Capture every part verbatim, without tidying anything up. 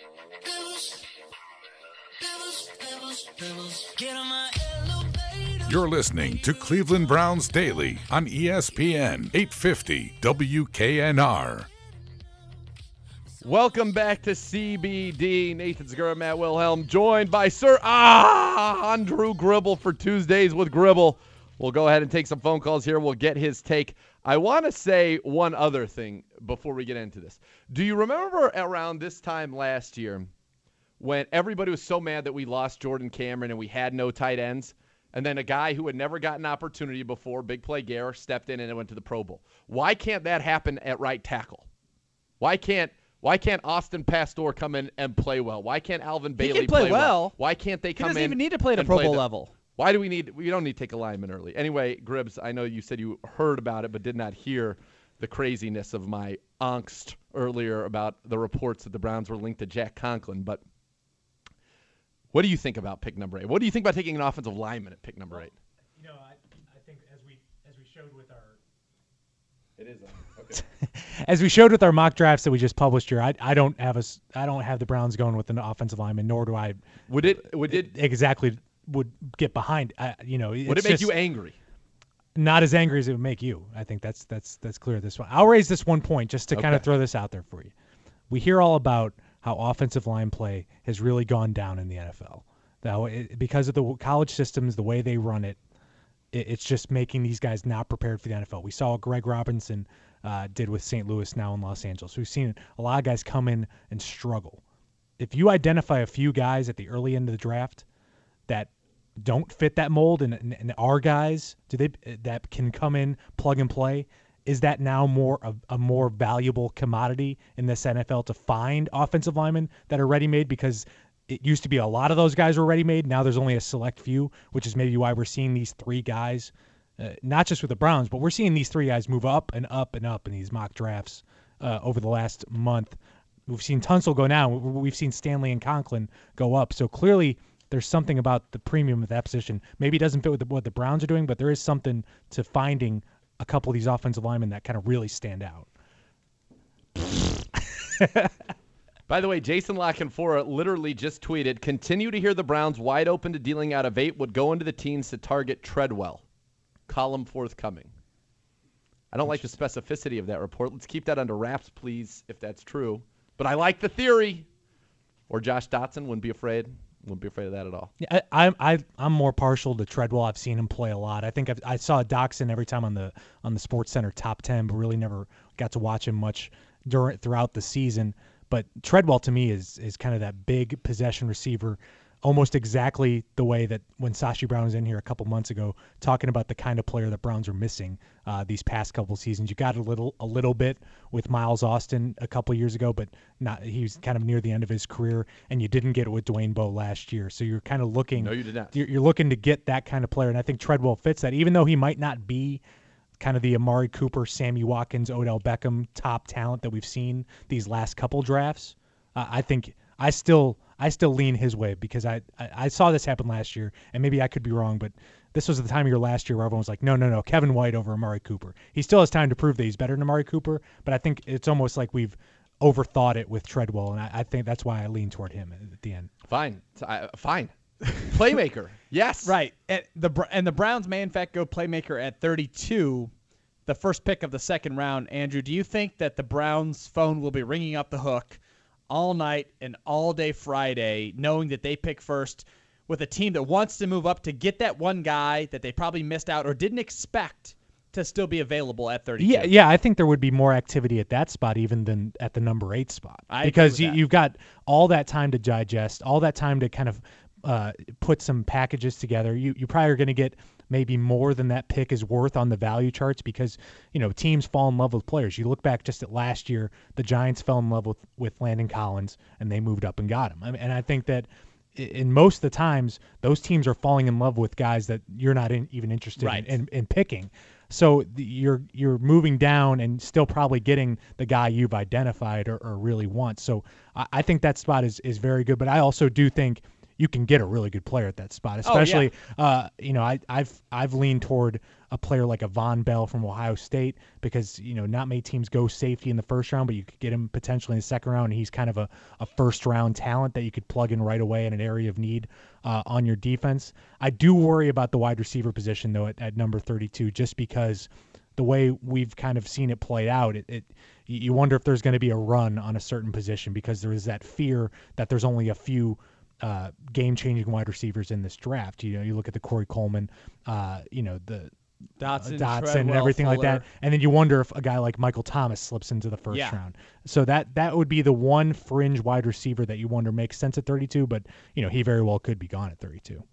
You're listening to Cleveland Browns Daily on E S P N eight fifty W K N R. Welcome back to C B D. Nathan Segura, Matt Wilhelm, joined by Sir Ah Andrew Gribble for Tuesdays with Gribble. We'll go ahead and take some phone calls here. We'll get his take. I want to say one other thing before we get into this. Do you remember around this time last year when everybody was so mad that we lost Jordan Cameron and we had no tight ends? And then a guy who had never gotten an opportunity before, Big Play Gare, stepped in and it went to the Pro Bowl. Why can't that happen at right tackle? Why can't Why can't Austin Pastor come in and play well? Why can't Alvin Bailey he can play, play well? well? Why can't they come in? He doesn't even need to play at a and Pro play Bowl the- level. Why do we need – we don't need to take a lineman early. Anyway, Gribbs, I know you said you heard about it but did not hear the craziness of my angst earlier about the reports that the Browns were linked to Jack Conklin. But what do you think about pick number eight? What do you think about taking an offensive lineman at pick number eight? You know, I, I think as we as we showed with our – It is on. Okay. As we showed with our mock drafts that we just published here, I, I don't have a, I don't have the Browns going with an offensive lineman, nor do I – Would it – would it – exactly – would get behind. Uh, you know, Would it's it make just you angry? Not as angry as it would make you. I think that's that's that's clear. This one, I'll raise this one point just to Okay. kind of throw this out there for you. We hear all about how offensive line play has really gone down in the N F L. Now, it, because of the college systems, the way they run it, it, it's just making these guys not prepared for the N F L. We saw what Greg Robinson uh, did with Saint Louis, now in Los Angeles. We've seen a lot of guys come in and struggle. If you identify a few guys at the early end of the draft that don't fit that mold and, and, and are guys do they that can come in, plug and play, is that now more of a more valuable commodity in this N F L to find offensive linemen that are ready-made? Because it used to be a lot of those guys were ready-made. Now there's only a select few, which is maybe why we're seeing these three guys, uh, not just with the Browns, but we're seeing these three guys move up and up and up in these mock drafts uh, over the last month. We've seen Tunsil go down. We've seen Stanley and Conklin go up. So clearly there's something about the premium of that position. Maybe it doesn't fit with the, what the Browns are doing, but there is something to finding a couple of these offensive linemen that kind of really stand out. By the way, Jason Lockenfora literally just tweeted, continue to hear the Browns wide open to dealing out of eight would go into the teens to target Treadwell. Column forthcoming. I don't like the specificity of that report. Let's keep that under wraps, please, if that's true. But I like the theory. Or Josh Dotson, wouldn't be afraid. Wouldn't be afraid of that at all. Yeah, I, I, I'm more partial to Treadwell. I've seen him play a lot. I think I've, I saw Doxson every time on the on the Sports Center top ten, but really never got to watch him much during throughout the season. But Treadwell to me is is kind of that big possession receiver, almost exactly the way that when Sashi Brown was in here a couple months ago talking about the kind of player that Browns are missing uh, these past couple seasons. You got a little a little bit with Miles Austin a couple years ago, but not he was kind of near the end of his career, and you didn't get it with Dwayne Bowe last year. So you're kind of looking. No, you did not. You're, you're looking to get that kind of player, and I think Treadwell fits that, even though he might not be kind of the Amari Cooper, Sammy Watkins, Odell Beckham top talent that we've seen these last couple drafts. Uh, I think I still I still lean his way because I, I, I saw this happen last year, and maybe I could be wrong, but this was the time of year last year where everyone was like, no, no, no, Kevin White over Amari Cooper. He still has time to prove that he's better than Amari Cooper, but I think it's almost like we've overthought it with Treadwell, and I, I think that's why I lean toward him at the end. Fine. Uh, fine. Playmaker. Yes. Right. And the and the Browns may in fact go playmaker at thirty-two, the first pick of the second round. Andrew, do you think that the Browns' phone will be ringing up the hook all night and all day Friday, knowing that they pick first with a team that wants to move up to get that one guy that they probably missed out or didn't expect to still be available at thirty-two? Yeah, yeah, I think there would be more activity at that spot even than at the number eight spot. I because agree you, with that. you've got all that time to digest, all that time to kind of uh, put some packages together. You you probably are going to get maybe more than that pick is worth on the value charts because, you know, teams fall in love with players. You look back just at last year, the Giants fell in love with, with Landon Collins, and they moved up and got him. I mean, and I think that in most of the times, those teams are falling in love with guys that you're not in, even interested Right. in, in, in picking. So the, you're you're moving down and still probably getting the guy you've identified or, or really want. So I, I think that spot is, is very good. But I also do think you can get a really good player at that spot. Oh, yeah. Especially, uh, you know, I, I've I've leaned toward a player like a Von Bell from Ohio State because you know not many teams go safety in the first round, but you could get him potentially in the second round, and he's kind of a, a first round talent that you could plug in right away in an area of need uh, on your defense. I do worry about the wide receiver position though at, at number thirty-two, just because the way we've kind of seen it played out, it, it you wonder if there's going to be a run on a certain position because there is that fear that there's only a few uh, game-changing wide receivers in this draft. You know, you look at the Corey Coleman, uh, you know, the Dotson, uh, Dotson and Treadwell, everything like Fuller. that, and then you wonder if a guy like Michael Thomas slips into the first Yeah. round. So that that would be the one fringe wide receiver that you wonder makes sense at thirty-two, but you know he very well could be gone at thirty-two.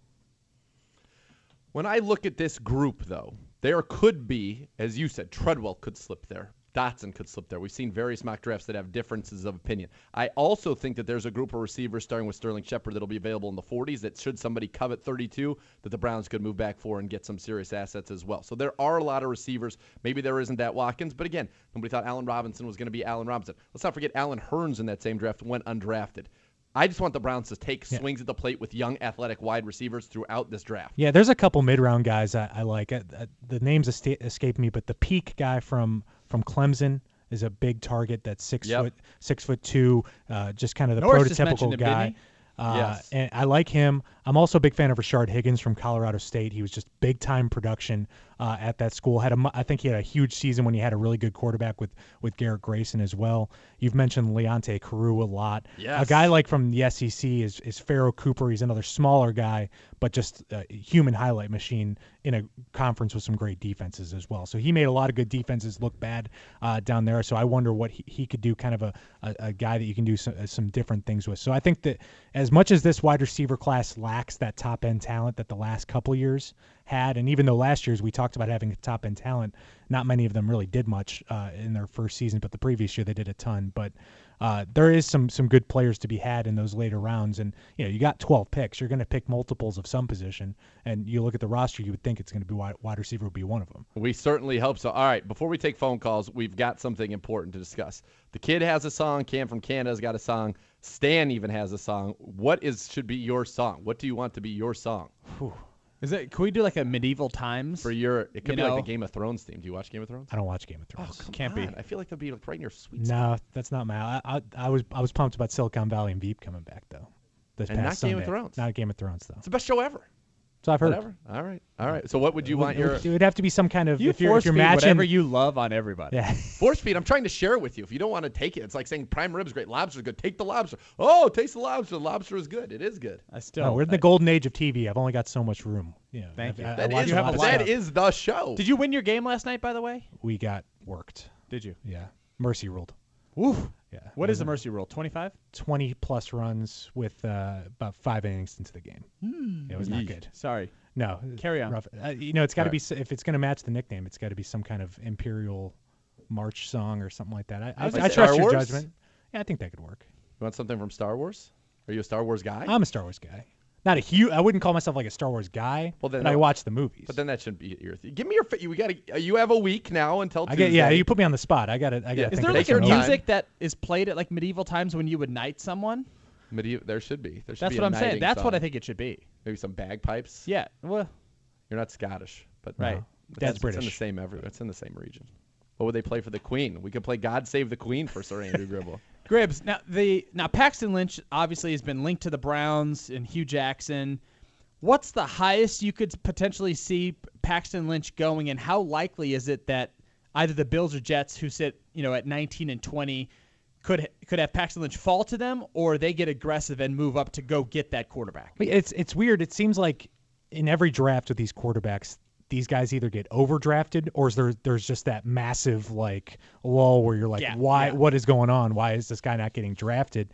When I look at this group, though, there could be, as you said, Treadwell could slip there. Dotson could slip there. We've seen various mock drafts that have differences of opinion. I also think that there's a group of receivers starting with Sterling Shepard that'll be available in the forties that should somebody covet thirty-two that the Browns could move back for and get some serious assets as well. So there are a lot of receivers. Maybe there isn't that Watkins, but again, nobody thought Allen Robinson was going to be Allen Robinson. Let's not forget Allen Hurns in that same draft went undrafted. I just want the Browns to take Yeah. swings at the plate with young athletic wide receivers throughout this draft. Yeah, there's a couple mid-round guys I, I like. Uh, uh, the names esca- escape me, but the peak guy from from Clemson is a big target. That's six Yep. foot six foot two, uh, just kind of the Norris just mentioned prototypical him, didn't guy. he? Uh, Yes. And I like him. I'm also a big fan of Rashard Higgins from Colorado State. He was just big time production uh, at that school. Had a, mu- I think he had a huge season when he had a really good quarterback with with Garrett Grayson as well. You've mentioned Leonte Carew a lot. Yes. A guy like from the S E C is is Pharaoh Cooper. He's another smaller guy, but just a human highlight machine in a conference with some great defenses as well. So he made a lot of good defenses look bad uh, down there. So I wonder what he, he could do, kind of a, a, a guy that you can do some, some different things with. So I think that as much as this wide receiver class lacks that top end talent that the last couple years had, and even though last year's we talked about having top end talent, not many of them really did much uh, in their first season, but the previous year they did a ton. But uh, there is some some good players to be had in those later rounds, and you know you got twelve picks. You're going to pick multiples of some position, and you look at the roster, you would think it's going to be wide, wide receiver would be one of them. We certainly hope so. All right, before we take phone calls, we've got something important to discuss. The kid has a song. Cam from Canada's got a song. Stan even has a song. What is should be your song? What do you want to be your song Whew. Is it? Can we do like a medieval times? for your? It could You be know- like the Game of Thrones theme. Do you watch Game of Thrones? I don't watch Game of Thrones. come Can't be. on. I feel like that'd be like right in your sweet spot. No, that's not my. I, I I was I was pumped about Silicon Valley and Veep coming back though. This And past not Game of Sunday. Thrones. Not Game of Thrones though. It's the best show ever. So I've heard. Whatever. All right. All right. So what would you It would- want it your would, it would have to be some kind of You if you're, force if you're feed matching whatever you love on everybody. yeah. force feed? I'm trying to share it with you. If you don't want to take it, it's like saying prime rib is great, lobster is good. Take the lobster. Oh, taste the lobster. The lobster is good. It is good. I still. No, we're in the I- golden age of T V. I've only got so much room. You know, Thank I've- you. I, I That watch is a have lot a of lot that stuff. is the show. Did you win your game last night, by the way? We got worked. Did you? Yeah, mercy ruled. Woo. Yeah. What is the mercy rule? twenty-five? twenty plus runs with uh, about five innings into the game. Hmm. It was not Yeesh. good. Sorry. No, Carry on. rough. Uh, you know, it's got to All be s if it's going to match the nickname, it's got to be some kind of Imperial March song or something like that. I, I, Like I Star trust your Wars? judgment. Yeah, I think that could work. You want something from Star Wars? Are you a Star Wars guy? I'm a Star Wars guy. Not a huge. I wouldn't call myself like a Star Wars guy. Well, then but I no- watch the movies. But then that shouldn't be your thing. Give me your. fi- We got to. You have a week now until I Tuesday. get. Yeah, you put me on the spot. I got it. I got. Yeah. to Is Think there of like Take a your time. music that is played at like medieval times when you would knight someone? Medieval, there should be. There should That's be what a I'm saying. knighting That's what song. I think it should be. Maybe some bagpipes. Yeah. Well, You're not Scottish, but Right. no. But Dad's It's in the British. same every. It's in the same region. What would they play for the Queen? We could play "God Save the Queen" for Sir Andrew Gribble. Gribbs. Now the now Paxton Lynch obviously has been linked to the Browns and Hugh Jackson. What's the highest you could potentially see Paxton Lynch going, and how likely is it that either the Bills or Jets, who sit you know at nineteen and twenty, could could have Paxton Lynch fall to them, or they get aggressive and move up to go get that quarterback? But It's it's weird. It seems like in every draft with these quarterbacks, these guys either get overdrafted or is there there's just that massive like lull where you're like, Yeah, why? yeah. What is going on? Why is this guy not getting drafted?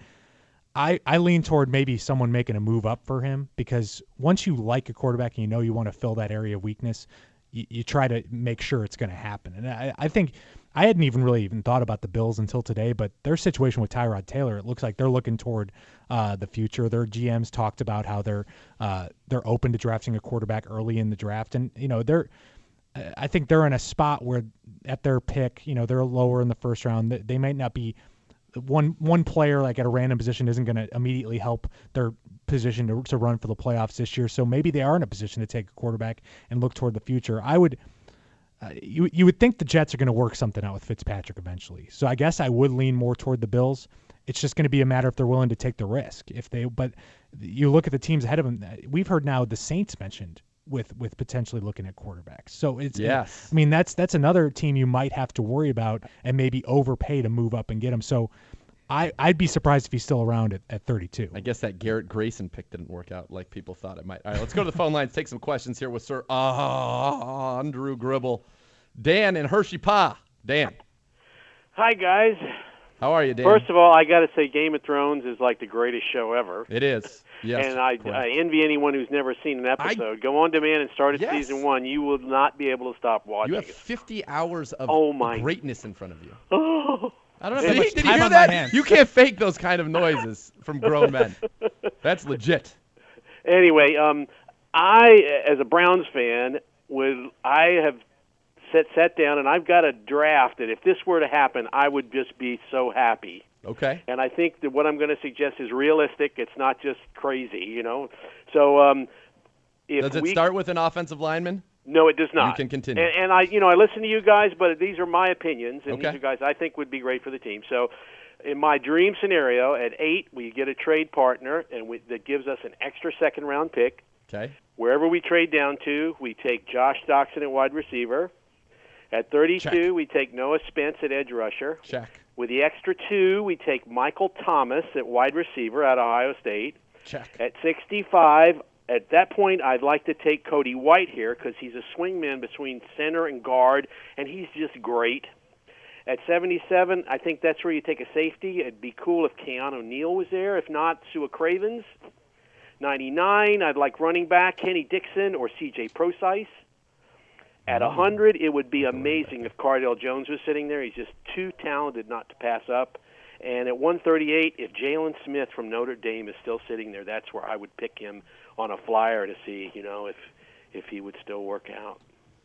I, I lean toward maybe someone making a move up for him because once you like a quarterback and you know you want to fill that area of weakness, you, you try to make sure it's going to happen. And I, I think I hadn't even really even thought about the Bills until today, but their situation with Tyrod Taylor, it looks like they're looking toward uh, the future. Their G Ms talked about how they're uh, they're open to drafting a quarterback early in the draft, and you know they're. I think they're in a spot where at their pick, you know, they're lower in the first round. They- They might not be one one player like at a random position isn't going to immediately help their position to, to run for the playoffs this year. So maybe they are in a position to take a quarterback and look toward the future. I would, uh, you you would think the Jets are going to work something out with Fitzpatrick eventually. So I guess I would lean more toward the Bills. It's just going to be a matter if they're willing to take the risk. If they, but you look at the teams ahead of them. We've heard now the Saints mentioned with with potentially looking at quarterbacks. So it's yes. I mean that's that's another team you might have to worry about and maybe overpay to move up and get him. So I I'd be surprised if he's still around at, at thirty-two. I guess that Garrett Grayson pick didn't work out like people thought it might. All right, let's go to the phone lines. Take some questions here with Sir Andrew Gribble, Dan in Hershey Pa. Dan, hi guys. How are you, Dan? First of all, I got to say Game of Thrones is like the greatest show ever. It is. Yes. And I, I envy anyone who's never seen an episode. I, Go on demand and start at yes. season one. You will not be able to stop watching. You have fifty hours of oh my. greatness in front of you. Oh. I don't have that much Did time you hear on that? my hands. You can't fake those kind of noises from grown men. That's legit. Anyway, um, I, as a Browns fan, would I have sat sat down and I've got a draft that if this were to happen, I would just be so happy. Okay. And I think that what I'm going to suggest is realistic. It's not just crazy, you know. So, um, if does it we, start with an offensive lineman? No, it does not. You can continue. And, and I, you know, I listen to you guys, but these are my opinions, and okay. these are guys I think would be great for the team. So, in my dream scenario, at eight, we get a trade partner, and we, that gives us an extra second round pick. Okay. Wherever we trade down to, we take Josh Doxson at wide receiver. At thirty-two, Check. we take Noah Spence at edge rusher. Check. With the extra two, we take Michael Thomas at wide receiver out of Ohio State. Check. At sixty-five, at that point, I'd like to take Cody White here because he's a swingman between center and guard, and he's just great. At seventy-seven, I think that's where you take a safety. It'd be cool if Keanu Neal was there. If not, Sua Cravens. ninety-nine, I'd like running back Kenny Dixon or C J Prosise. At one hundred, it would be amazing if Cardale Jones was sitting there. He's just too talented not to pass up. And at one thirty-eight, if Jalen Smith from Notre Dame is still sitting there, that's where I would pick him on a flyer to see, you know, if if he would still work out.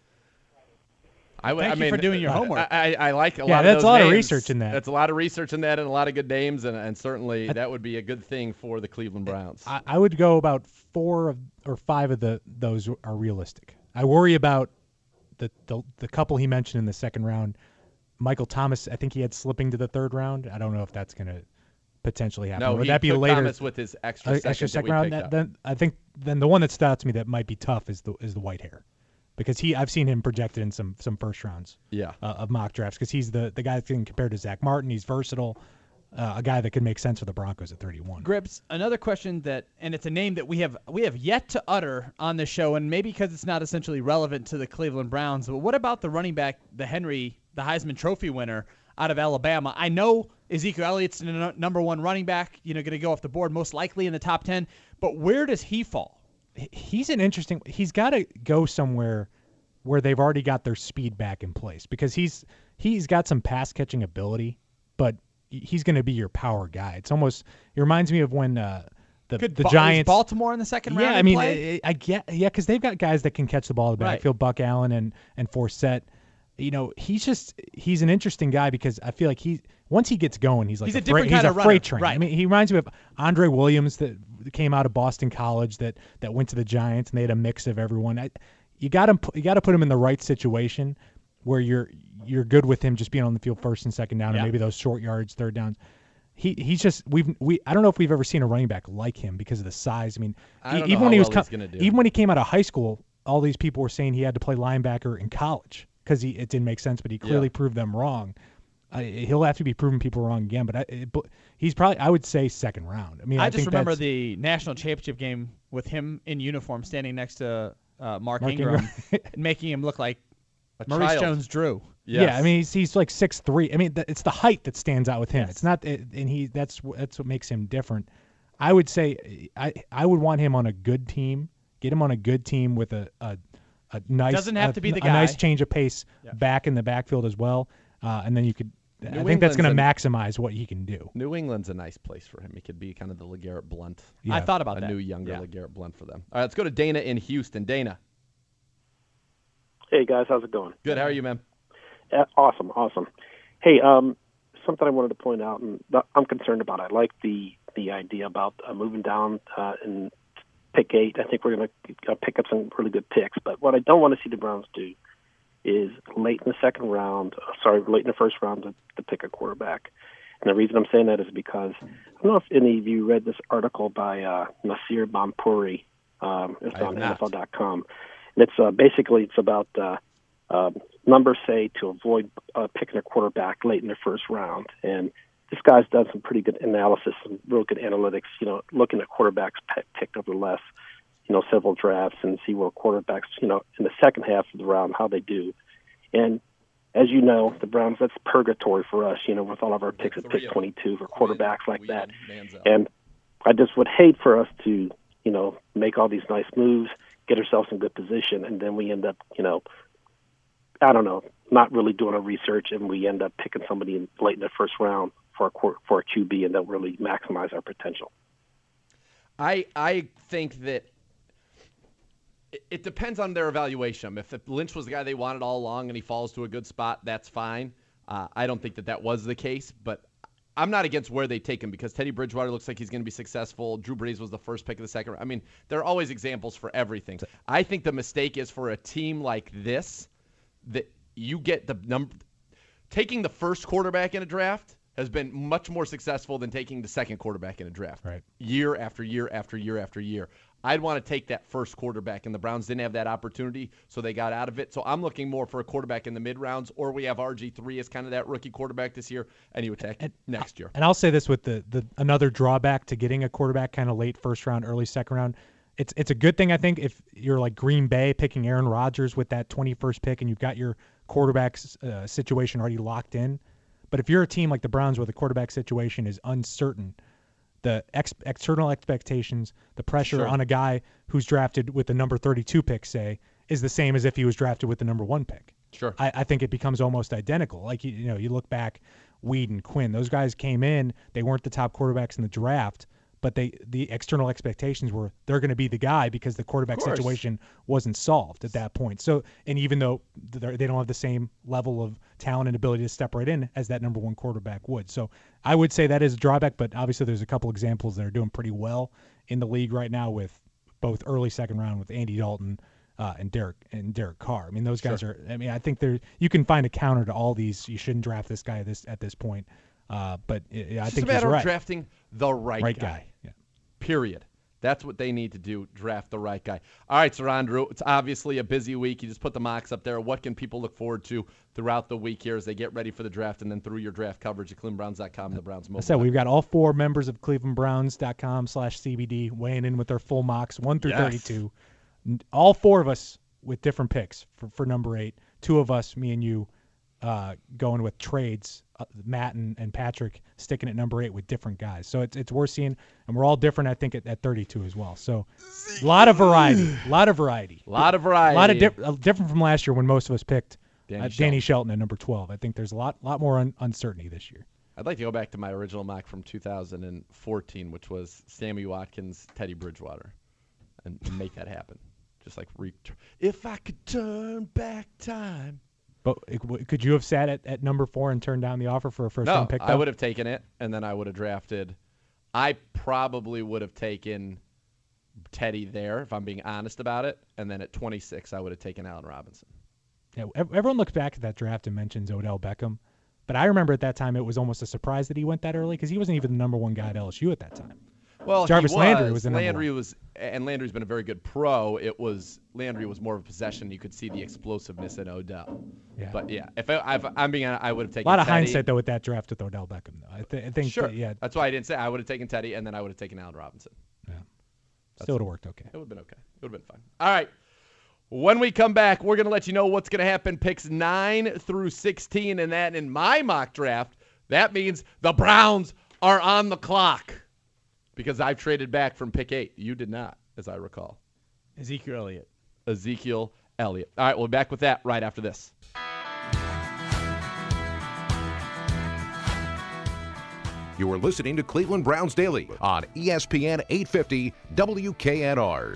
I would, Thank I you mean, for doing your homework. I, I, I like a yeah, lot of that's those a lot names. of research in that. That's a lot of research in that and a lot of good names, and, and certainly that would be a good thing for the Cleveland Browns. I, I would go about four of, or five of the those are realistic. I worry about the, the the couple he mentioned in the second round. Michael Thomas, I think he had slipping to the third round. I don't know if that's going to potentially happen. No, would he that be took later? Thomas with his extra uh, second, extra that second we round. picked That, up. then I think then the one that stood out to me that might be tough is the is the white hair, because he I've seen him projected in some some first rounds. Yeah. Uh, of mock drafts, because he's the the guy that's getting compared to Zach Martin. He's versatile, uh, a guy that could make sense for the Broncos at thirty-one. Gribbs, another question that, and it's a name that we have we have yet to utter on this show, and maybe because it's not essentially relevant to the Cleveland Browns, but what about the running back, the Henry, the Heisman Trophy winner out of Alabama? I know Ezekiel Elliott's the n- number one running back, you know, going to go off the board most likely in the top ten, but where does he fall? He's an interesting. He's got to go somewhere where they've already got their speed back in place, because he's he's got some pass catching ability, but he's going to be your power guy. It's almost it reminds me of when uh, the Could the ba- Giants Baltimore in the second round. Yeah, I mean, I, I get yeah, because they've got guys that can catch the ball in the Right. backfield. Buck Allen and and Forsett. You know, he's just he's an interesting guy, because I feel like he once he gets going, he's like He's a freight, different he's kind a of runner. freight train. Right. I mean, he reminds me of Andre Williams that came out of Boston College that that went to the Giants, and they had a mix of everyone. I, you got him. You got to put him in the right situation where you're you're good with him just being on the field first and second down, Yeah. and maybe those short yards, third downs. He he's just we've we I don't know if we've ever seen a running back like him because of the size. I mean, I don't even know when how he was well co- he's gonna do. even when he came out of high school, all these people were saying he had to play linebacker in college because he it didn't make sense, but he clearly Yeah. proved them wrong. Uh, he'll have to be proving people wrong again, but I, it, but he's probably I would say second round. I mean, I, I just think remember that's- the national championship game with him in uniform standing next to uh, Mark, Mark Ingram, Ingram. and making him look like A Maurice child. Jones-Drew. Yes. Yeah, I mean he's he's like six three. I mean th- it's the height that stands out with him. Yes. It's not, it, and he that's wh- that's what makes him different. I would say I I would want him on a good team. Get him on a good team with a a, a nice Doesn't have a, to be the a guy. nice change of pace Yeah. back in the backfield as well, uh, and then you could. I New think that's England's going to an- maximize what he can do. New England's a nice place for him. He could be kind of the LeGarrette Blunt. Yeah. I thought about a that. new, younger Yeah. LeGarrette Blunt for them. All right, let's go to Dana in Houston. Dana. Hey guys, how's it going? Good. How are you, man? Uh, awesome, awesome. Hey, um, something I wanted to point out, and that I'm concerned about. I like the the idea idea about uh, moving down uh, in pick eight. I think we're going to uh, pick up some really good picks. But what I don't want to see the Browns do is late in the second round, uh, sorry, late in the first round to, to pick a quarterback. And the reason I'm saying that is because I don't know if any of you read this article by uh, Nasir Bampouri. Um, it's on N F L dot com. And it's uh, basically it's about uh, uh, numbers say to avoid uh, picking a quarterback late in the first round. And this guy's done some pretty good analysis, some real good analytics, you know, looking at quarterbacks p- picked over the last, you know, several drafts and see where quarterbacks, you know, in the second half of the round, how they do. And as you know, the Browns, that's purgatory for us, you know, with all of our picks at pick twenty-two for quarterbacks like that. And I just would hate for us to, you know, make all these nice moves, get ourselves in good position, and then we end up, you know, I don't know, not really doing our research, and we end up picking somebody in, late in the first round for a, for a Q B, and that really maximize our potential. I I think that it, it depends on their evaluation. If Lynch was the guy they wanted all along and he falls to a good spot, that's fine. Uh, I don't think that that was the case, but I'm not against where they take him because Teddy Bridgewater looks like he's going to be successful. Drew Brees was the first pick of the second. I mean, there are always examples for everything. I think the mistake is for a team like this that you get the number taking the first quarterback in a draft has been much more successful than taking the second quarterback in a draft. Right. Year after year after year after year. I'd want to take that first quarterback, and the Browns didn't have that opportunity, so they got out of it. So I'm looking more for a quarterback in the mid-rounds, or we have R G three as kind of that rookie quarterback this year, and you attack and, next year. And I'll say this with the, the another drawback to getting a quarterback kind of late first round, early second round. It's it's a good thing, I think, if you're like Green Bay picking Aaron Rodgers with that twenty-first pick and you've got your quarterback uh, situation already locked in. But if you're a team like the Browns where the quarterback situation is uncertain, the ex- external expectations, the pressure Sure. on a guy who's drafted with the number thirty-two pick, say, is the same as if he was drafted with the number one pick. Sure. I, I think it becomes almost identical. Like, you, you know, you look back, Weed and Quinn, those guys came in, they weren't the top quarterbacks in the draft, but they the external expectations were they're going to be the guy because the quarterback situation wasn't solved at that point. So, and even though they don't have the same level of talent and ability to step right in as that number one quarterback would. So I would say that is a drawback, but obviously there's a couple examples that are doing pretty well in the league right now with both early second round with Andy Dalton uh, and Derek and Derek Carr. I mean, those guys Sure. are, I mean, I think there you can find a counter to all these. You shouldn't draft this guy at this, at this point. Uh, but it, I It's think just a matter he's right. of drafting the right, right guy. guy. Yeah. Period. That's what they need to do, draft the right guy. All right, Sir Andrew, it's obviously a busy week. You just put the mocks up there. What can people look forward to throughout the week here as they get ready for the draft and then through your draft coverage at cleveland browns dot com and the Browns mobile? So we've got all four members of cleveland browns dot com slash C B D weighing in with their full mocks, one through Yes. thirty-two. All four of us with different picks for, for number eight. Two of us, me and you, uh, going with trades. Uh, Matt and, and Patrick sticking at number eight with different guys. So it's it's worth seeing, and we're all different, I think, at, at thirty-two as well. So a lot of variety. A lot of variety. A lot of variety. A lot of diff- uh, different from last year when most of us picked Danny uh, Shelton. Danny Shelton at number twelve. I think there's a lot lot more un- uncertainty this year. I'd like to go back to my original mock from two thousand fourteen, which was Sammy Watkins, Teddy Bridgewater, and, and make that happen. Just like, re- if I could turn back time. But it, w- could you have sat at, at number four and turned down the offer for a first No, round pick? I though? would have taken it, and then I would have drafted. I probably would have taken Teddy there, if I'm being honest about it. And then at twenty-six, I would have taken Allen Robinson. Yeah, ev- everyone looks back at that draft and mentions Odell Beckham. But I remember at that time it was almost a surprise that he went that early because he wasn't even the number one guy at L S U at that time. Well, Jarvis he was. Landry was the number Landry one. was, and Landry's been a very good pro. It was Landry was more of a possession. You could see the explosiveness in Odell. Yeah. But yeah, if, I, if I'm being, honest, I would have A taken lot of Teddy. hindsight though with that draft with Odell Beckham though. I, th- I think Sure. that, yeah, That's why I didn't say I would have taken Teddy, and then I would have taken Allen Robinson. yeah. Still would have worked okay. It would have been okay. It would have been fine. All right. When we come back, we're going to let you know what's going to happen picks nine through sixteen, and that in my mock draft, that means the Browns are on the clock because I've traded back from pick eight. You did not, as I recall. Ezekiel Elliott. Ezekiel Elliott. All right, we'll be back with that right after this. You are listening to Cleveland Browns Daily on E S P N eight fifty W K N R.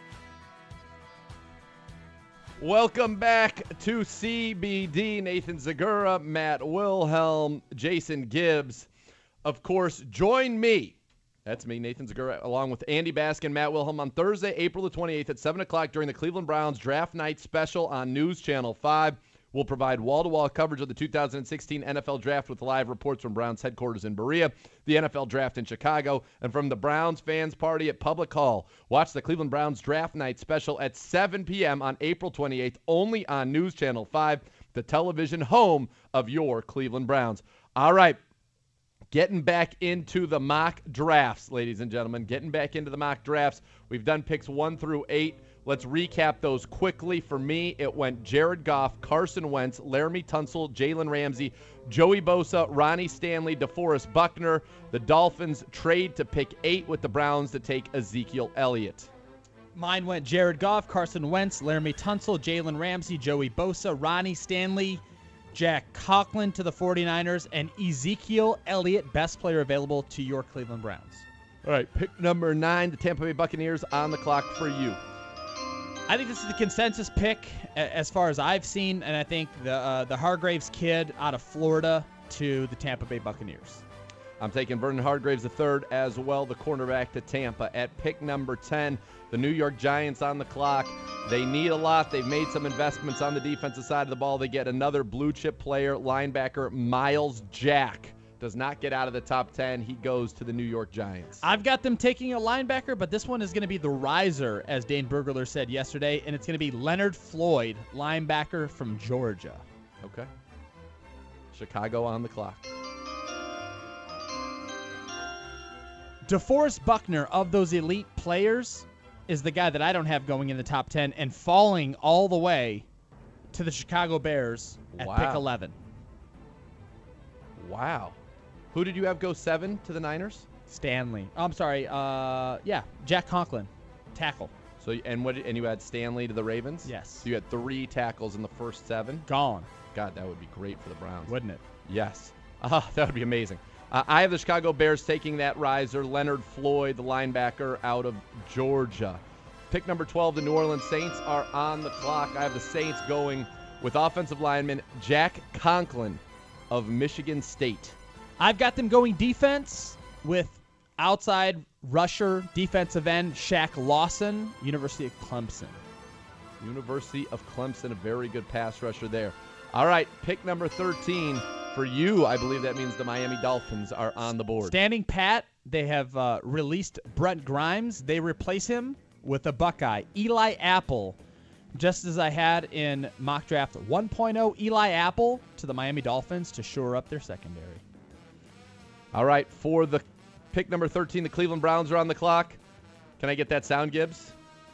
Welcome back to C B D. Nathan Zagura, Matt Wilhelm, Jason Gibbs. Of course, join me That's me, Nathan Zegura, along with Andy Baskin, Matt Wilhelm on Thursday, April the twenty-eighth at seven o'clock during the Cleveland Browns Draft Night Special on News Channel five. We'll provide wall-to-wall coverage of the two thousand sixteen N F L Draft with live reports from Browns headquarters in Berea, the N F L Draft in Chicago, and from the Browns fans party at Public Hall. Watch the Cleveland Browns Draft Night Special at seven p.m. on April twenty-eighth, only on News Channel five, the television home of your Cleveland Browns. All right. Getting back into the mock drafts, ladies and gentlemen. Getting back into the mock drafts. We've done picks one through eight. Let's recap those quickly. For me, it went Jared Goff, Carson Wentz, Laramie Tunsil, Jalen Ramsey, Joey Bosa, Ronnie Stanley, DeForest Buckner. The Dolphins trade to pick eight with the Browns to take Ezekiel Elliott. Mine went Jared Goff, Carson Wentz, Laramie Tunsil, Jalen Ramsey, Joey Bosa, Ronnie Stanley, Jack Conklin to the 49ers, and Ezekiel Elliott, best player available to your Cleveland Browns. All right, pick number nine, the Tampa Bay Buccaneers on the clock for you. I think this is the consensus pick as far as I've seen, and I think the uh, the Hargraves kid out of Florida to the Tampa Bay Buccaneers. I'm taking Vernon Hargraves the third as well, the cornerback to Tampa. At pick number ten, the New York Giants on the clock. They need a lot. They've made some investments on the defensive side of the ball. They get another blue-chip player, linebacker Miles Jack. Does not get out of the top ten. He goes to the New York Giants. I've got them taking a linebacker, but this one is going to be the riser, as Dane Bergerler said yesterday, and it's going to be Leonard Floyd, linebacker from Georgia. Okay. Chicago on the clock. DeForest Buckner, of those elite players, is the guy that I don't have going in the top ten and falling all the way to the Chicago Bears at Wow. pick eleven. Wow. Who did you have go seven to the Niners? Stanley. Oh, I'm sorry. Uh, yeah, Jack Conklin, tackle. So and what? And you had Stanley to the Ravens? Yes. So you had three tackles in the first seven. Gone, God, that would be great for the Browns. wouldn't it? Yes. Ah, that would be amazing. Uh, I have the Chicago Bears taking that riser, Leonard Floyd, the linebacker out of Georgia. Pick number twelve, the New Orleans Saints are on the clock. I have the Saints going with offensive lineman Jack Conklin of Michigan State. I've got them going defense with outside rusher, defensive end Shaq Lawson, University of Clemson. University of Clemson, a very good pass rusher there. All right, pick number thirteen. For you, I believe that means the Miami Dolphins are on the board. Standing pat, they have uh, released Brent Grimes. They replace him with a Buckeye, Eli Apple. Just as I had in mock draft one point oh, Eli Apple to the Miami Dolphins to shore up their secondary. All right, for the pick number thirteen, the Cleveland Browns are on the clock. Can I get that sound, Gibbs?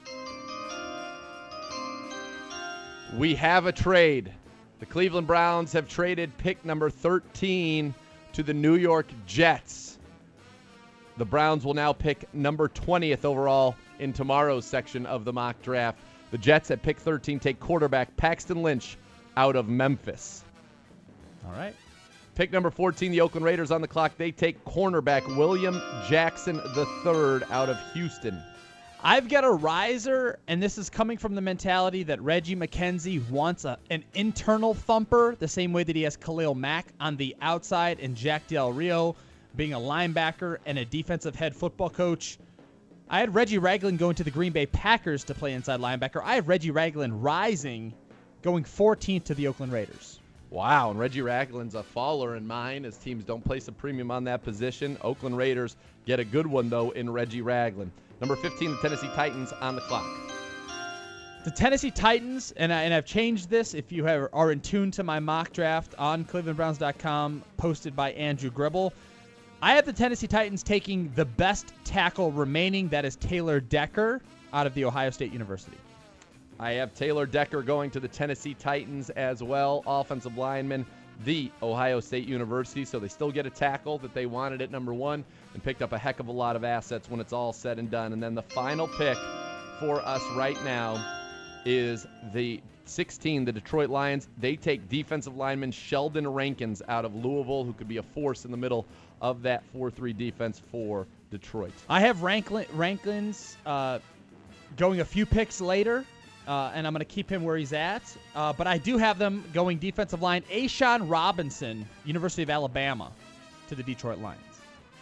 We have a trade. The Cleveland Browns have traded pick number thirteen to the New York Jets. The Browns will now pick number twentieth overall in tomorrow's section of the mock draft. The Jets at pick thirteen take quarterback Paxton Lynch out of Memphis. All right. Pick number fourteen, the Oakland Raiders on the clock. They take cornerback William Jackson the third out of Houston. I've got a riser, and this is coming from the mentality that Reggie McKenzie wants a, an internal thumper, the same way that he has Khalil Mack on the outside and Jack Del Rio being a linebacker and a defensive head football coach. I had Reggie Ragland going to the Green Bay Packers to play inside linebacker. I have Reggie Ragland rising, going fourteenth to the Oakland Raiders. Wow, and Reggie Ragland's a faller in mine as teams don't place a premium on that position. Oakland Raiders get a good one, though, in Reggie Ragland. Number fifteen, the Tennessee Titans on the clock. The Tennessee Titans, and, I, and I've changed this if you have, are in tune to my mock draft on cleveland browns dot com, posted by Andrew Gribble. I have the Tennessee Titans taking the best tackle remaining, that is Taylor Decker out of the Ohio State University. I have Taylor Decker going to the Tennessee Titans as well, offensive lineman, the Ohio State University, so they still get a tackle that they wanted at number one and picked up a heck of a lot of assets when it's all said and done. And then the final pick for us right now is the sixteen, the Detroit Lions. They take defensive lineman Sheldon Rankins out of Louisville, who could be a force in the middle of that four three defense for Detroit. I have Ranklin, Rankins uh, going a few picks later. Uh, and I'm going to keep him where he's at. Uh, but I do have them going defensive line, A'Shawn Robinson, University of Alabama, to the Detroit Lions.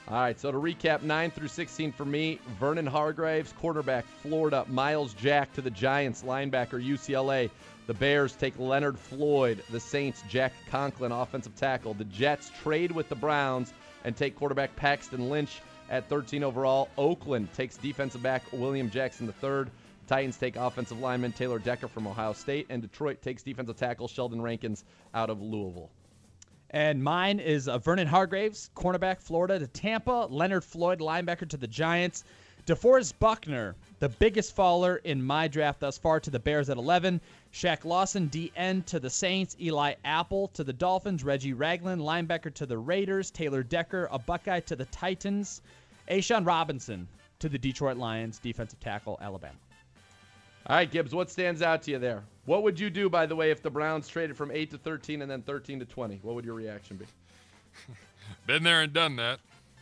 All right, so to recap, nine through sixteen for me, Vernon Hargreaves, quarterback, Florida. Miles Jack to the Giants, linebacker, U C L A. The Bears take Leonard Floyd. The Saints, Jack Conklin, offensive tackle. The Jets trade with the Browns and take quarterback Paxton Lynch at thirteen overall. Oakland takes defensive back William Jackson the third. Titans take offensive lineman Taylor Decker from Ohio State. And Detroit takes defensive tackle Sheldon Rankins out of Louisville. And mine is uh, Vernon Hargreaves, cornerback, Florida to Tampa. Leonard Floyd, linebacker to the Giants. DeForest Buckner, the biggest faller in my draft thus far, to the Bears at eleven. Shaq Lawson, D N to the Saints. Eli Apple to the Dolphins. Reggie Ragland, linebacker to the Raiders. Taylor Decker, a Buckeye to the Titans. A'Shawn Robinson to the Detroit Lions, defensive tackle, Alabama. All right, Gibbs, what stands out to you there? What would you do, by the way, if the Browns traded from eight to thirteen and then thirteen to twenty? What would your reaction be? Been there and done that.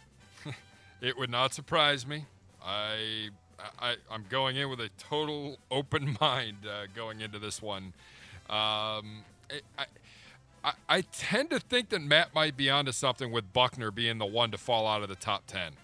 It would not surprise me. I, I, I'm going in with a total open mind uh, going into this one. Um, I, I, I tend to think that Matt might be onto something with Buckner being the one to fall out of the top ten.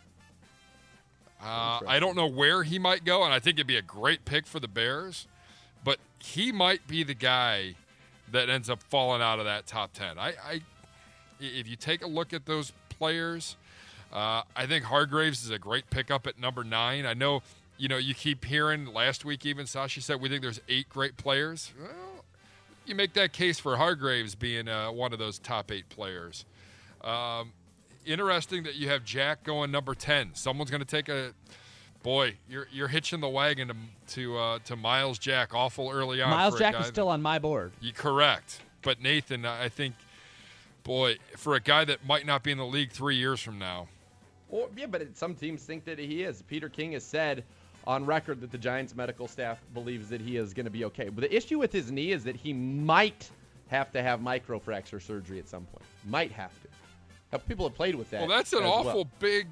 Uh, I don't know where he might go, and I think it'd be a great pick for the Bears, but he might be the guy that ends up falling out of that top ten. I, I if you take a look at those players, uh, I think Hargreaves is a great pickup at number nine. I know, you know, you keep hearing, last week even Sashi said we think there's eight great players. Well, you make that case for Hargreaves being uh, one of those top eight players. Um, Interesting that you have Jack going number ten. Someone's going to take a boy. You're you're hitching the wagon to to, uh, to Miles Jack awful early on. Miles for Jack a guy is still that, on my board. You correct, but Nathan, I think, boy, for a guy that might not be in the league three years from now. Or yeah, but it, some teams think that he is. Peter King has said on record that the Giants medical staff believes that he is going to be okay. But the issue with his knee is that he might have to have microfracture surgery at some point. Might have to. People have played with that. Well, that's an awful well. big.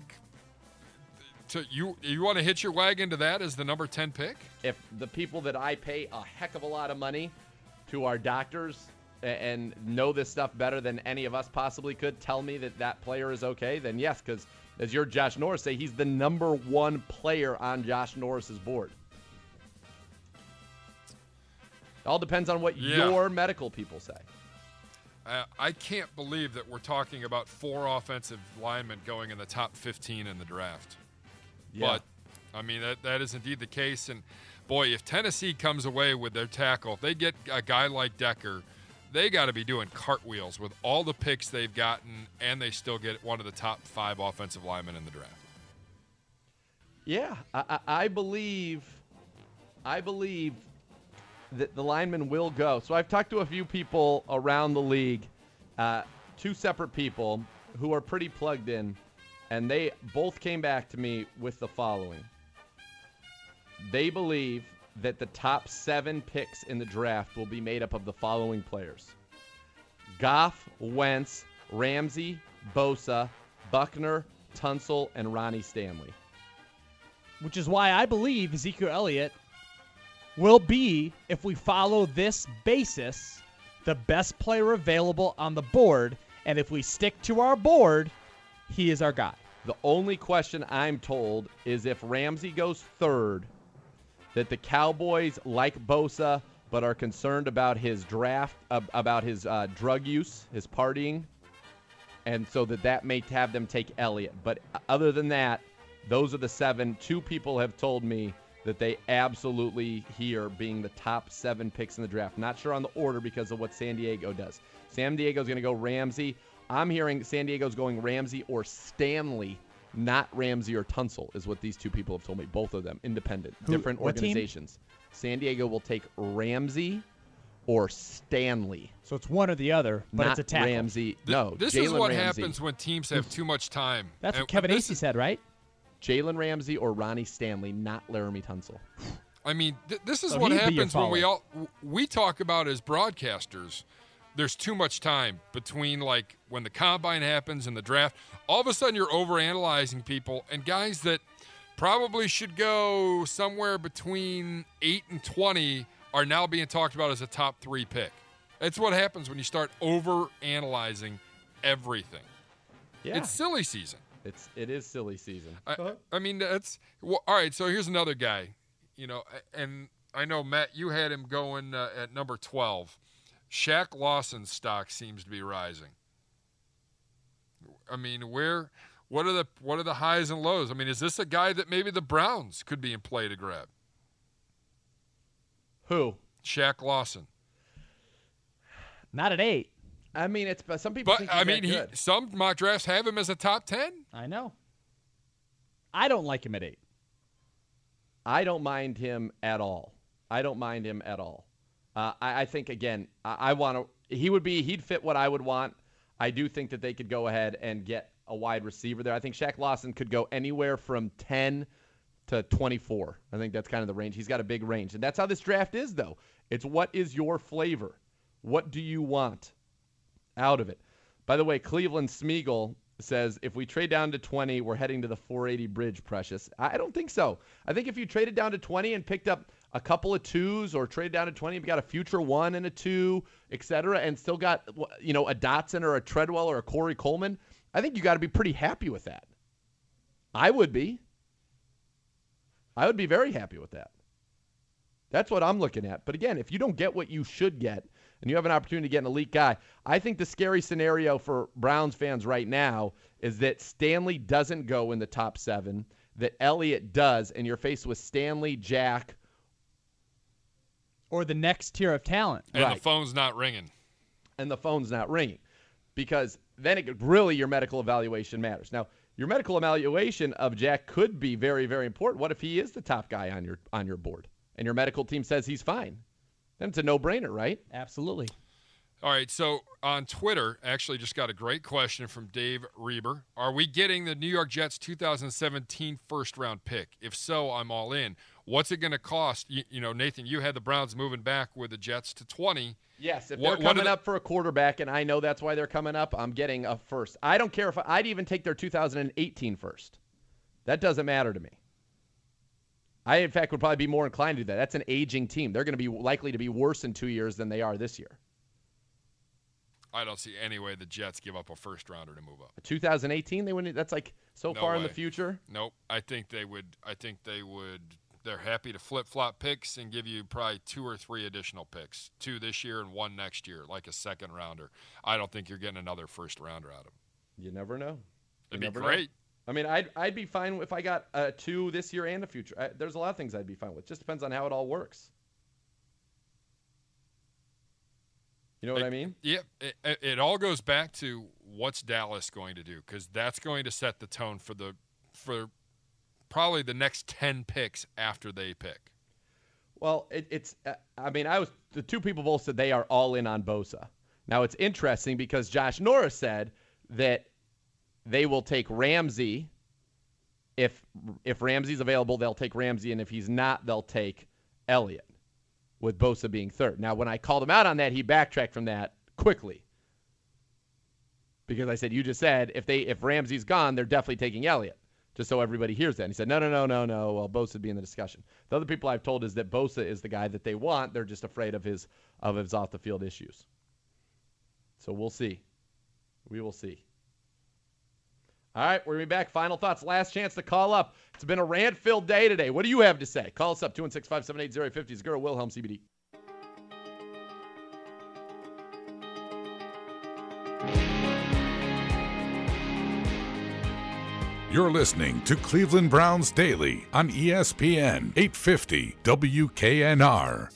To, you you want to hitch your wagon to that as the number ten pick? If the people that I pay a heck of a lot of money to our doctors and know this stuff better than any of us possibly could tell me that that player is okay, then yes, because as your Josh Norris say, he's the number one player on Josh Norris's board. It all depends on what yeah. your medical people say. Uh, I can't believe that we're talking about four offensive linemen going in the top fifteen in the draft. Yeah. But, I mean, that, that is indeed the case. And, boy, if Tennessee comes away with their tackle, if they get a guy like Decker, they got to be doing cartwheels with all the picks they've gotten, and they still get one of the top five offensive linemen in the draft. Yeah, I, I, I believe I believe – that the linemen will go. So I've talked to a few people around the league, uh, two separate people who are pretty plugged in, and they both came back to me with the following. They believe that the top seven picks in the draft will be made up of the following players: Goff, Wentz, Ramsey, Bosa, Buckner, Tunsil, and Ronnie Stanley. Which is why I believe Ezekiel Elliott will be, if we follow this basis, the best player available on the board. And if we stick to our board, he is our guy. The only question I'm told is if Ramsey goes third, that the Cowboys like Bosa but are concerned about his draft, uh, about his uh, drug use, his partying, and so that that may have them take Elliott. But other than that, those are the seven. Two people have told me that they absolutely hear being the top seven picks in the draft. Not sure on the order because of what San Diego does. San Diego's going to go Ramsey. I'm hearing San Diego's going Ramsey or Stanley, not Ramsey or Tunsil, is what these two people have told me. Both of them, independent, Who, different what organizations. Team? San Diego will take Ramsey or Stanley. So it's one or the other, but not it's a tackle. Ramsey. Th- no, This Jalen is what Ramsey. happens when teams have too much time. That's and, what Kevin and Acey is, said, right? Jalen Ramsey or Ronnie Stanley, not Laramie Tunsil. I mean, th- this is So what he'd be your happens when we follower. all we talk about as broadcasters. There's too much time between, like, when the combine happens and the draft. All of a sudden, you're overanalyzing people, and guys that probably should go somewhere between eight and twenty are now being talked about as a top three pick. That's what happens when you start overanalyzing everything. Yeah. It's silly season. It's it is silly season. I, I mean, that's well, all right. So here's another guy, you know, and I know Matt, you had him going uh, at number twelve. Shaq Lawson's stock seems to be rising. I mean, where, what are the what are the highs and lows? I mean, is this a guy that maybe the Browns could be in play to grab? Who? Shaq Lawson. Not at eight. I mean, it's some people. But think he's I mean, that he, good. some mock drafts have him as a top ten. I know. I don't like him at eight. I don't mind him at all. I don't mind him at all. Uh, I, I think again, I, I want to. He would be. He'd fit what I would want. I do think that they could go ahead and get a wide receiver there. I think Shaq Lawson could go anywhere from ten to twenty-four. I think that's kind of the range. He's got a big range, and that's how this draft is, though. It's what is your flavor? What do you want out of it? By the way, Cleveland Smeagol says, if we trade down to twenty, we're heading to the four eighty bridge, Precious. I don't think so. I think if you traded down to twenty and picked up a couple of twos, or trade down to twenty and got a future one and a two, et cetera, and still got, you know, a Dotson or a Treadwell or a Corey Coleman, I think you got to be pretty happy with that. I would be. I would be very happy with that. That's what I'm looking at. But again, if you don't get what you should get, and you have an opportunity to get an elite guy, I think the scary scenario for Browns fans right now is that Stanley doesn't go in the top seven, that Elliott does, and you're faced with Stanley, Jack, or the next tier of talent. And Right. the phone's not ringing. and the phone's not ringing. Because then it really your medical evaluation matters. Now, your medical evaluation of Jack could be very, very important. What if he is the top guy on your on your board, and your medical team says he's fine? Then it's a no-brainer, right? Absolutely. All right, so on Twitter, actually just got a great question from Dave Reber. Are we getting the New York Jets two thousand seventeen first-round pick? If so, I'm all in. What's it going to cost? You, you know, Nathan, you had the Browns moving back with the Jets to twenty. Yes, if What- they're what coming are the- up for a quarterback, and I know that's why they're coming up, I'm getting a first. I don't care if I, I'd even take their two thousand eighteen first. That doesn't matter to me. I, in fact, would probably be more inclined to do that. That's an aging team. They're going to be likely to be worse in two years than they are this year. I don't see any way the Jets give up a first-rounder to move up. two thousand eighteen, they wouldn't. That's like so No far in way. the future. Nope. I think they would. I think they would. They're happy to flip-flop picks and give you probably two or three additional picks, two this year and one next year, like a second rounder. I don't think you're getting another first rounder out of them. You never know. You It'd be never know. great. I mean, I'd I'd be fine if I got uh, two this year and a future. I, there's a lot of things I'd be fine with. Just depends on how it all works. You know what I mean? Yeah, it, it, it all goes back to what's Dallas going to do, because that's going to set the tone for the for probably the next ten picks after they pick. Well, it, it's. Uh, I mean, I was the two people both said they are all in on Bosa. Now it's interesting because Josh Norris said that they will take Ramsey. If if Ramsey's available, they'll take Ramsey, and if he's not, they'll take Elliott, with Bosa being third. Now, when I called him out on that, he backtracked from that quickly. Because I said, you just said if they if Ramsey's gone, they're definitely taking Elliott. Just so everybody hears that. And he said, no, no, no, no, no. Well, Bosa would be in the discussion. The other people I've told is that Bosa is the guy that they want. They're just afraid of his of his off the field issues. So we'll see. We will see. All right, we're going to be back. Final thoughts. Last chance to call up. It's been a rant-filled day today. What do you have to say? Call us up, two one six, five seven eight, zero eight five zero. Zagura Wilhelm, C B D. You're listening to Cleveland Browns Daily on E S P N eight fifty W K N R.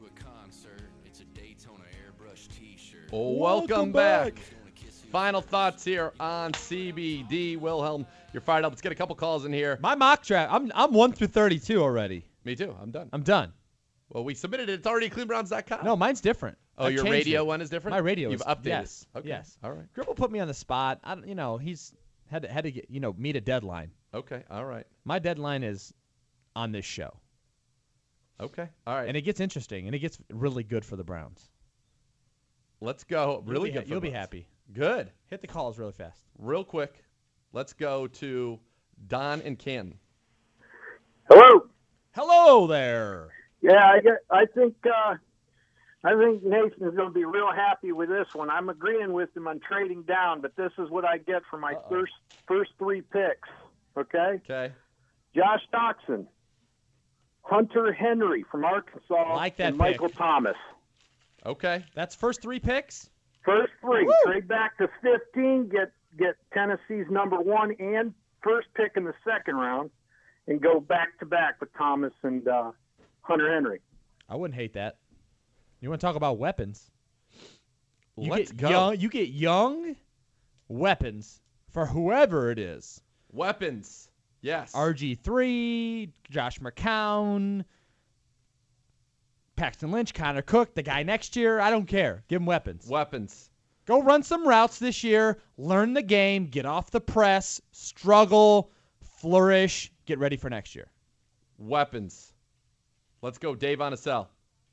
Oh, welcome back. Final thoughts here on C B D. Wilhelm, you're fired up. Let's get a couple calls in here. My mock draft, I'm I'm one through thirty-two already. Me too. I'm done. I'm done. Well, we submitted it. It's already cleveland browns dot com. No, mine's different. Oh, I've your changed radio it. one is different? My radio You've is updated. Yes. Okay. Yes. All right. Gribble put me on the spot. I don't, you know, he's had to, had to get, you know, meet a deadline. Okay. All right. My deadline is on this show. Okay. All right. And it gets interesting, and it gets really good for the Browns. Let's go. Really You'll be, good. for You'll the be Browns. happy. Good. Hit the calls really fast. Real quick. Let's go to Don and Canton. Hello. Hello there. Yeah, I get, I think uh, I think Nathan's going to be real happy with this one. I'm agreeing with him on trading down, but this is what I get for my Uh-oh. first first three picks. Okay? Okay. Josh Doxson, Hunter Henry from Arkansas, Like that and Michael pick. Thomas. Okay. That's first three picks? First three. Woo! Trade back to fifteen, get get Tennessee's number one and first pick in the second round, and go back to back with Thomas and uh, Hunter Henry. I wouldn't hate that. You want to talk about weapons? You Let's get go. Young, you get young weapons for whoever it is. Weapons. Yes. R G three, Josh McCown, Paxton Lynch, Connor Cook, the guy next year. I don't care. Give him weapons. Weapons. Go run some routes this year. Learn the game. Get off the press. Struggle. Flourish. Get ready for next year. Weapons. Let's go, Dave on a cell.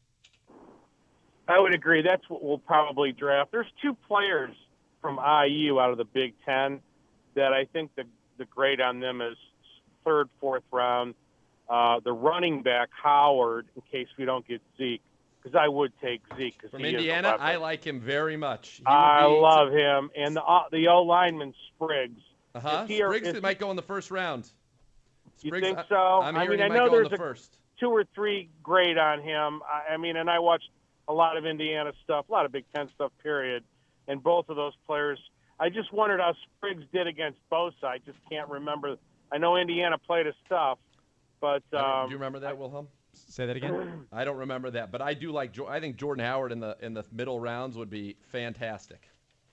I would agree. That's what we'll probably draft. There's two players from I U out of the Big Ten that I think the the grade on them is third, fourth round. Uh, the running back, Howard, in case we don't get Zeke, because I would take Zeke. Cause From he Indiana, is a I like him very much. He would I be- love him. And the uh, the O lineman, Spriggs. Uh-huh. Is he- Spriggs is- might go in the first round. You Spriggs, think I- so? I'm I hearing mean, he I might know go in there's the a first. two or three grade on him. I, I mean, and I watched a lot of Indiana stuff, a lot of Big Ten stuff, period. And both of those players, I just wondered how Spriggs did against Bosa. I just can't remember. I know Indiana played his stuff, but I don't- um, do you remember that, Wilhelm? Say that again. I don't remember that, but I do like. Jo- I think Jordan Howard in the in the middle rounds would be fantastic.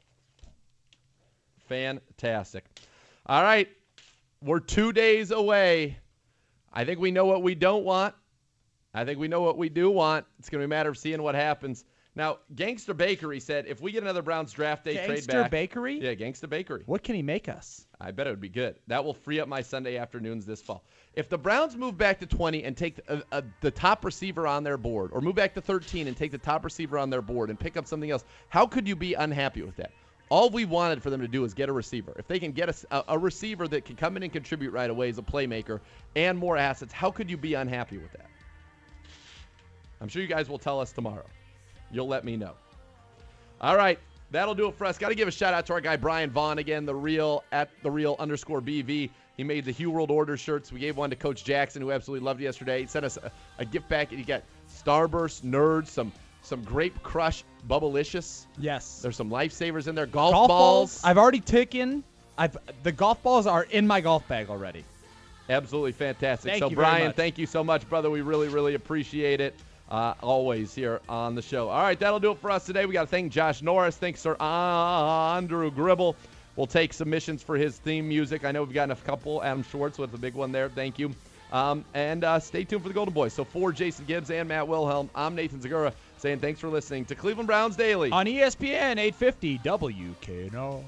Fantastic. All right, we're two days away. I think we know what we don't want. I think we know what we do want. It's going to be a matter of seeing what happens. Now, Gangster Bakery said if we get another Browns draft day trade Gangster back. Bakery? Yeah, Gangster Bakery. What can he make us? I bet it would be good. That will free up my Sunday afternoons this fall. If the Browns move back to twenty and take the, uh, uh, the top receiver on their board, or move back to thirteen and take the top receiver on their board and pick up something else, how could you be unhappy with that? All we wanted for them to do is get a receiver. If they can get a, a receiver that can come in and contribute right away as a playmaker and more assets, how could you be unhappy with that? I'm sure you guys will tell us tomorrow. You'll let me know. All right, that'll do it for us. Got to give a shout out to our guy Brian Vaughn again, the real at the real underscore B V. He made the Hugh World Order shirts. We gave one to Coach Jackson, who absolutely loved it yesterday. He sent us a, a gift packet. You got Starburst, Nerds, some some Grape Crush, Bubblicious. Yes. There's some Lifesavers in there. Golf, Golf balls. I've already taken. I've the golf balls are in my golf bag already. Absolutely fantastic. Thank so, you very Brian, much. thank you so much, brother. We really, really appreciate it. Uh, always here on the show. All right, that'll do it for us today. We got to thank Josh Norris. Thanks, Sir Andrew Gribble. We'll take submissions for his theme music. I know we've gotten a couple. Adam Schwartz with the big one there. Thank you. Um, and uh, stay tuned for the Golden Boys. So for Jason Gibbs and Matt Wilhelm, I'm Nathan Zagura saying thanks for listening to Cleveland Browns Daily on E S P N eight fifty W K N R.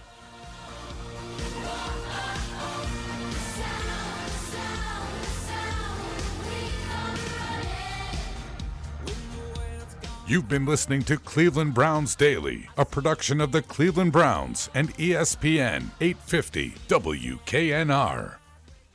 You've been listening to Cleveland Browns Daily, a production of the Cleveland Browns and E S P N eight fifty W K N R.